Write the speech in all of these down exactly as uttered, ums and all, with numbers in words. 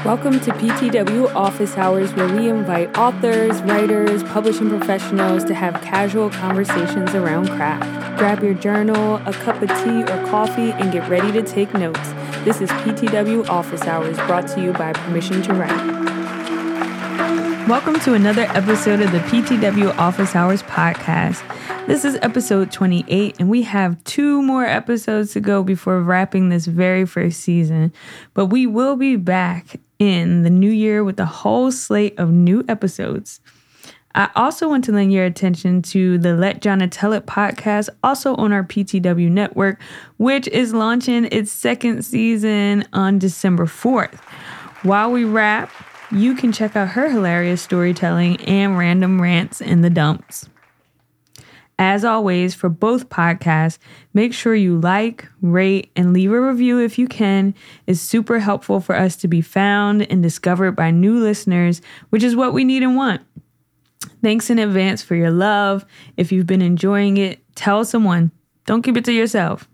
Welcome to P T W Office Hours, where we invite authors, writers, publishing professionals to have casual conversations around craft. Grab your journal, a cup of tea or coffee, and get ready to take notes. This is P T W Office Hours, brought to you by Permission to Write. Welcome to another episode of the P T W Office Hours podcast. This is episode twenty-eight, and we have two more episodes to go before wrapping this very first season. But we will be back in the new year with a whole slate of new episodes. I also want to lend your attention to the Let Jonna Tell It podcast, also on our P T W network, which is launching its second season on December fourth. While we wrap, you can check out her hilarious storytelling and random rants in the dumps. As always, for both podcasts, make sure you like, rate, and leave a review if you can. It's super helpful for us to be found and discovered by new listeners, which is what we need and want. Thanks in advance for your love. If you've been enjoying it, tell someone. Don't keep it to yourself.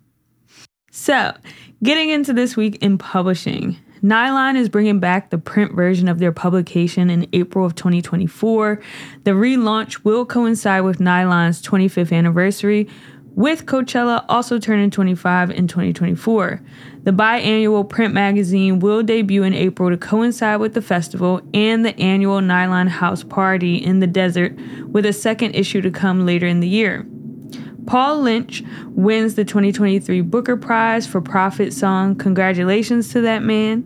So, getting into this week in publishing. Nylon is bringing back the print version of their publication in April of twenty twenty-four. The relaunch will coincide with Nylon's twenty-fifth anniversary, with Coachella also turning twenty-five in twenty twenty-four. The biannual print magazine will debut in April to coincide with the festival and the annual Nylon House Party in the desert, with a second issue to come later in the year. Paul Lynch wins the twenty twenty-three Booker Prize for Prophet Song. Congratulations to that man.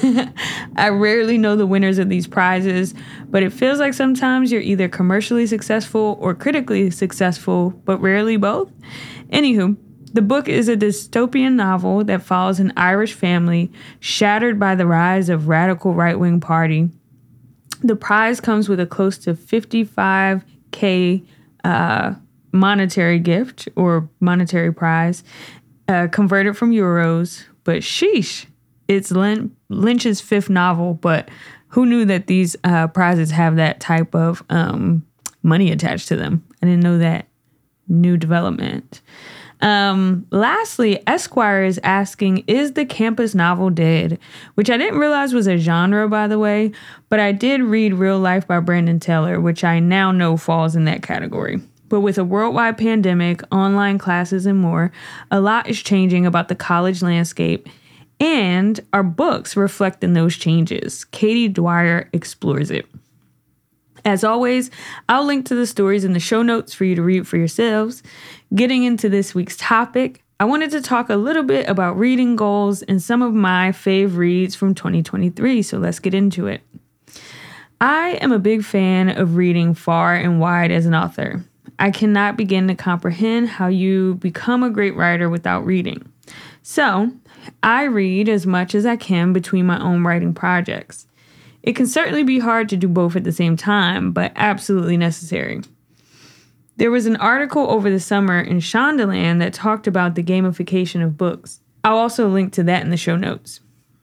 I rarely know the winners of these prizes, but it feels like sometimes you're either commercially successful or critically successful, but rarely both. Anywho, the book is a dystopian novel that follows an Irish family shattered by the rise of radical right-wing party. The prize comes with a close to fifty-five thousand uh, monetary gift or monetary prize, uh, converted from euros. But sheesh, it's Lin- Lynch's fifth novel, but who knew that these uh, prizes have that type of um, money attached to them? I didn't know that. New development. Um, lastly, Esquire is asking, is the campus novel dead? Which I didn't realize was a genre, by the way, but I did read Real Life by Brandon Taylor, which I now know falls in that category. But with a worldwide pandemic, online classes, and more, a lot is changing about the college landscape, and our books reflect in those changes. Katie Dwyer explores it. As always, I'll link to the stories in the show notes for you to read for yourselves. Getting into this week's topic, I wanted to talk a little bit about reading goals and some of my fave reads from twenty twenty-three, so let's get into it. I am a big fan of reading far and wide as an author. I cannot begin to comprehend how you become a great writer without reading. So, I read as much as I can between my own writing projects. It can certainly be hard to do both at the same time, but absolutely necessary. There was an article over the summer in Shondaland that talked about the gamification of books. I'll also link to that in the show notes.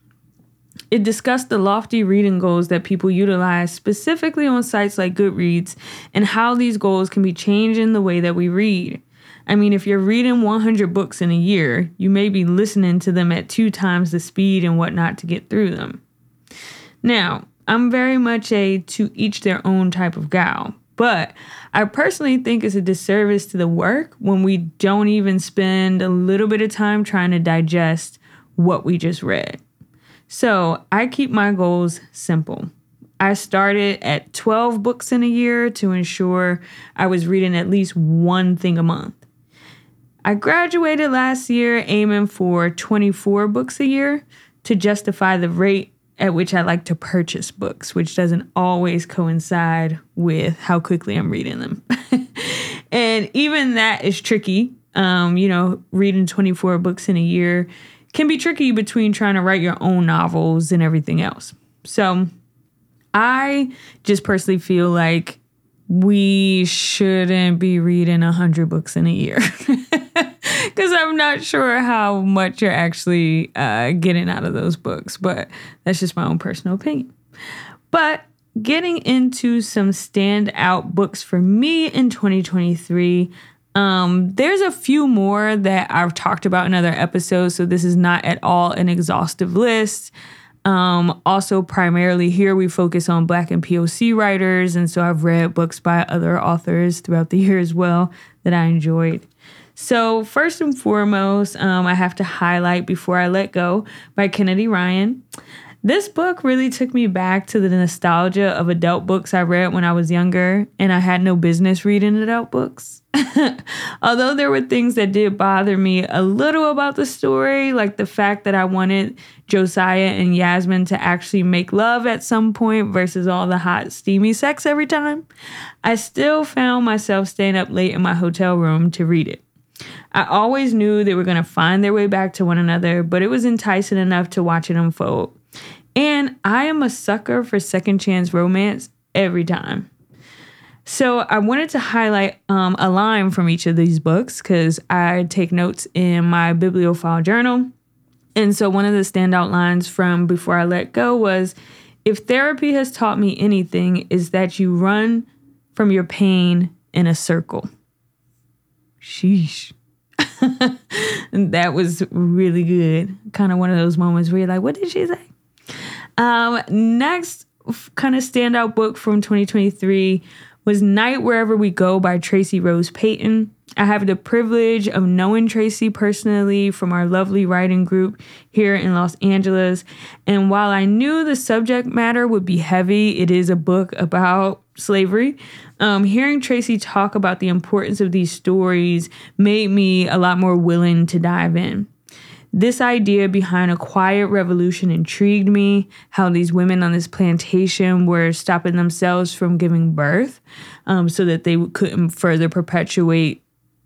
It discussed the lofty reading goals that people utilize specifically on sites like Goodreads and how these goals can be changing the way that we read. I mean, if you're reading one hundred books in a year, you may be listening to them at two times the speed and whatnot to get through them. Now, I'm very much a to each their own type of gal, but I personally think it's a disservice to the work when we don't even spend a little bit of time trying to digest what we just read. So I keep my goals simple. I started at twelve books in a year to ensure I was reading at least one thing a month. I graduated last year aiming for twenty-four books a year to justify the rate at which I like to purchase books, which doesn't always coincide with how quickly I'm reading them. And even that is tricky. Um, you know, reading twenty-four books in a year can be tricky between trying to write your own novels and everything else. So I just personally feel like we shouldn't be reading one hundred books in a year because I'm not sure how much you're actually uh, getting out of those books, but that's just my own personal opinion. But getting into some standout books for me in twenty twenty-three, Um, there's a few more that I've talked about in other episodes, so this is not at all an exhaustive list. Um, also, primarily here, we focus on Black and P O C writers. And so I've read books by other authors throughout the year as well that I enjoyed. So first and foremost, um, I have to highlight Before I Let Go by Kennedy Ryan. This book really took me back to the nostalgia of adult books I read when I was younger, and I had no business reading adult books. Although there were things that did bother me a little about the story, like the fact that I wanted Josiah and Yasmin to actually make love at some point versus all the hot, steamy sex every time, I still found myself staying up late in my hotel room to read it. I always knew they were going to find their way back to one another, but it was enticing enough to watch it unfold. And I am a sucker for second chance romance every time. So I wanted to highlight um, a line from each of these books because I take notes in my bibliophile journal. And so one of the standout lines from Before I Let Go was, "If therapy has taught me anything, is that you run from your pain in a circle." Sheesh. And that was really good. Kind of one of those moments where you're like, what did she say? Um, next kind of standout book from twenty twenty-three was Night Wherever We Go by Tracy Rose Payton. I have the privilege of knowing Tracy personally from our lovely writing group here in Los Angeles. And while I knew the subject matter would be heavy, it is a book about slavery. Um, hearing Tracy talk about the importance of these stories made me a lot more willing to dive in. This idea behind a quiet revolution intrigued me, how these women on this plantation were stopping themselves from giving birth um, so that they couldn't further perpetuate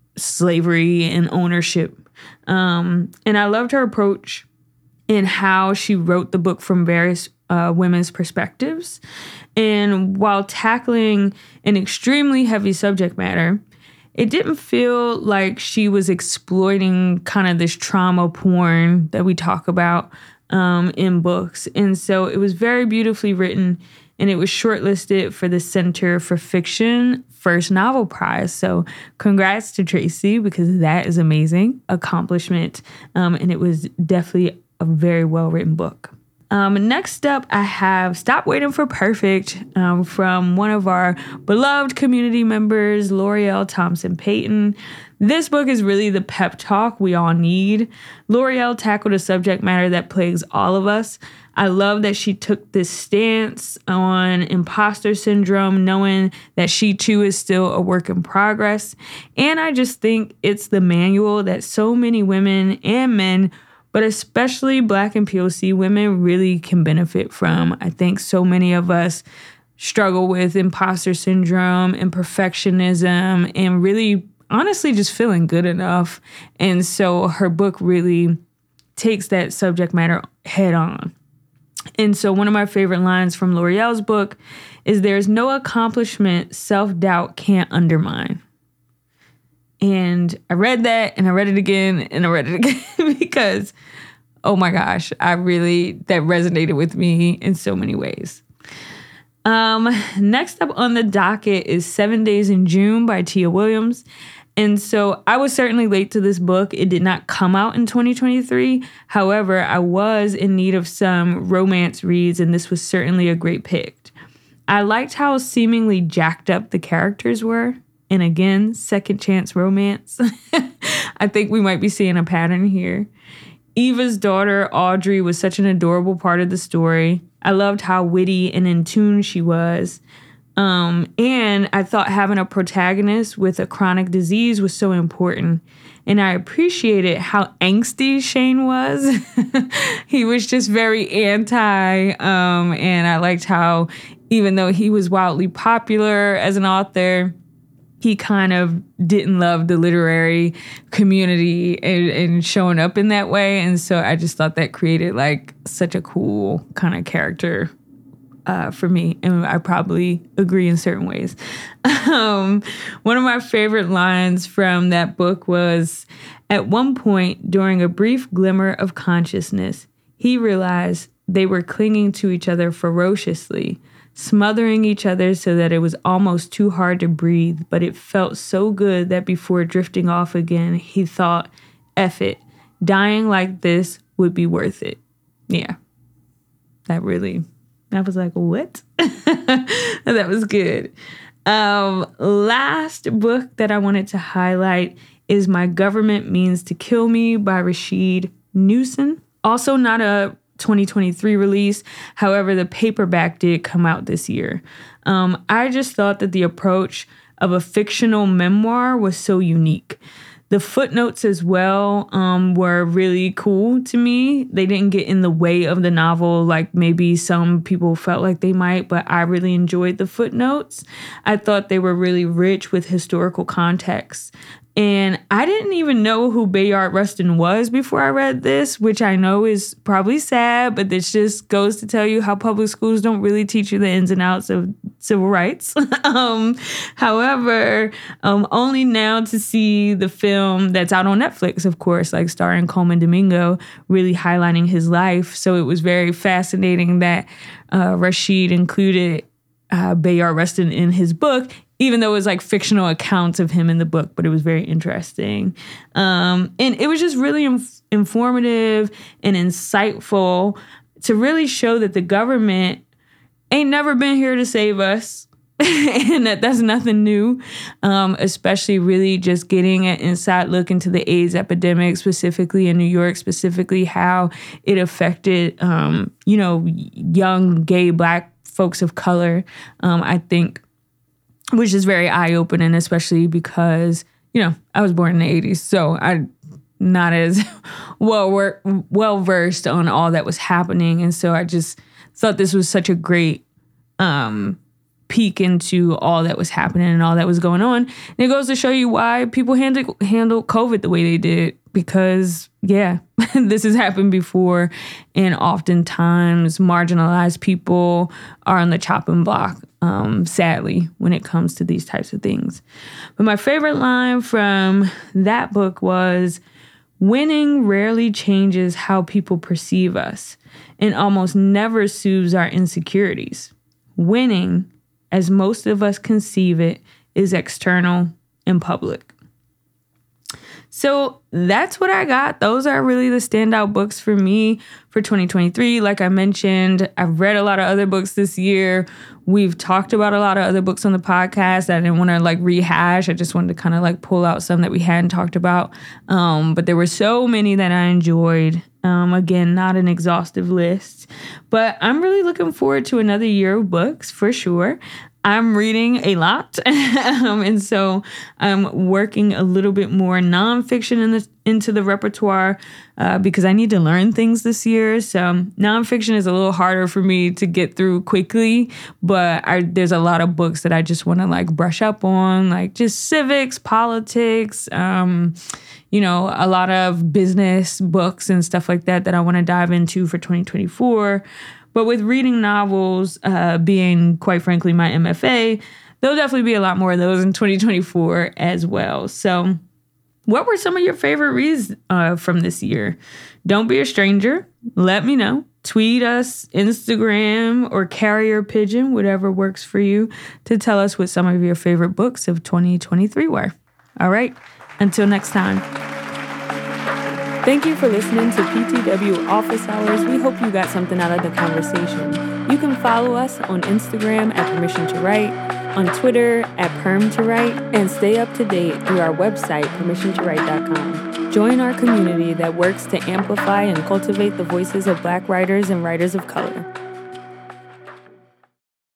slavery and ownership. Um, and I loved her approach in how she wrote the book from various uh, women's perspectives. And while tackling an extremely heavy subject matter, it didn't feel like she was exploiting kind of this trauma porn that we talk about um, in books. And so it was very beautifully written, and it was shortlisted for the Center for Fiction First Novel Prize. So congrats to Tracy, because that is amazing accomplishment. Um, and it was definitely a very well-written book. Um, next up, I have Stop Waiting for Perfect um, from one of our beloved community members, L'Oreal Thompson Payton. This book is really the pep talk we all need. L'Oreal tackled a subject matter that plagues all of us. I love that she took this stance on imposter syndrome, knowing that she too is still a work in progress. And I just think it's the manual that so many women and men, but especially Black and P O C women, really can benefit from. I think so many of us struggle with imposter syndrome and perfectionism and really, honestly, just feeling good enough. And so her book really takes that subject matter head on. And so one of my favorite lines from L'Oreal's book is, "There's no accomplishment self-doubt can't undermine." And I read that and I read it again and I read it again because, oh my gosh, I really, that resonated with me in so many ways. Um, next up on the docket is Seven Days in June by Tia Williams. And so I was certainly late to this book. It did not come out in twenty twenty-three. However, I was in need of some romance reads, and this was certainly a great pick. I liked how seemingly jacked up the characters were. And again, second chance romance. I think we might be seeing a pattern here. Eva's daughter, Audrey, was such an adorable part of the story. I loved how witty and in tune she was. Um, and I thought having a protagonist with a chronic disease was so important. And I appreciated how angsty Shane was. He was just very anti. Um, and I liked how, even though he was wildly popular as an author, he kind of didn't love the literary community and, and showing up in that way. And so I just thought that created like such a cool kind of character uh, for me. And I probably agree in certain ways. Um, one of my favorite lines from that book was, "At one point during a brief glimmer of consciousness, he realized they were clinging to each other ferociously, smothering each other so that it was almost too hard to breathe, but it felt so good that before drifting off again, he thought, F it, dying like this would be worth it." Yeah. that really, I was like, what? That was good. Um, last book that I wanted to highlight is My Government Means to Kill Me by Rashid Newson. Also not a twenty twenty-three release. However, the paperback did come out this year. Um, I just thought that the approach of a fictional memoir was so unique. The footnotes as well um, were really cool to me. They didn't get in the way of the novel like maybe some people felt like they might, but I really enjoyed the footnotes. I thought they were really rich with historical context. And I didn't even know who Bayard Rustin was before I read this, which I know is probably sad, but this just goes to tell you how public schools don't really teach you the ins and outs of civil rights. um, however, um, only now to see the film that's out on Netflix, of course, like starring Colman Domingo, really highlighting his life. So it was very fascinating that uh, Rashid included uh, Bayard Rustin in his book, even though it was like fictional accounts of him in the book, but it was very interesting. Um, and it was just really inf- informative and insightful to really show that the government ain't never been here to save us and that that's nothing new, um, especially really just getting an inside look into the AIDS epidemic, specifically in New York, specifically how it affected, um, you know, young gay Black folks of color. Um, I think which is very eye-opening, especially because, you know, I was born in the eighties, so I'm not as well wor- well-versed on all that was happening. And so I just thought this was such a great um, peek into all that was happening and all that was going on. And it goes to show you why people handle, handled COVID the way they did, because, yeah, this has happened before, and oftentimes marginalized people are on the chopping block, um, sadly, when it comes to these types of things. But my favorite line from that book was, "Winning rarely changes how people perceive us and almost never soothes our insecurities. Winning, as most of us conceive it, is external and public." So that's what I got. Those are really the standout books for me for twenty twenty-three. Like I mentioned, I've read a lot of other books this year. We've talked about a lot of other books on the podcast that I didn't want to like rehash. I just wanted to kind of like pull out some that we hadn't talked about. Um, but there were so many that I enjoyed. Um, again, not an exhaustive list, but I'm really looking forward to another year of books for sure. I'm reading a lot, um, and so I'm working a little bit more nonfiction in the, into the repertoire uh, because I need to learn things this year. So nonfiction is a little harder for me to get through quickly, but I, there's a lot of books that I just want to like brush up on, like just civics, politics, um, you know, a lot of business books and stuff like that that I want to dive into for twenty twenty-four. But with reading novels uh, being, quite frankly, my M F A, there'll definitely be a lot more of those in twenty twenty-four as well. So what were some of your favorite reads uh, from this year? Don't be a stranger. Let me know. Tweet us, Instagram, or carrier pigeon, whatever works for you, to tell us what some of your favorite books of twenty twenty-three were. All right. Until next time. Thank you for listening to P T W Office Hours. We hope you got something out of the conversation. You can follow us on Instagram at Permission to Write, on Twitter at Perm to Write, and stay up to date through our website, permission to write dot com. Join our community that works to amplify and cultivate the voices of Black writers and writers of color.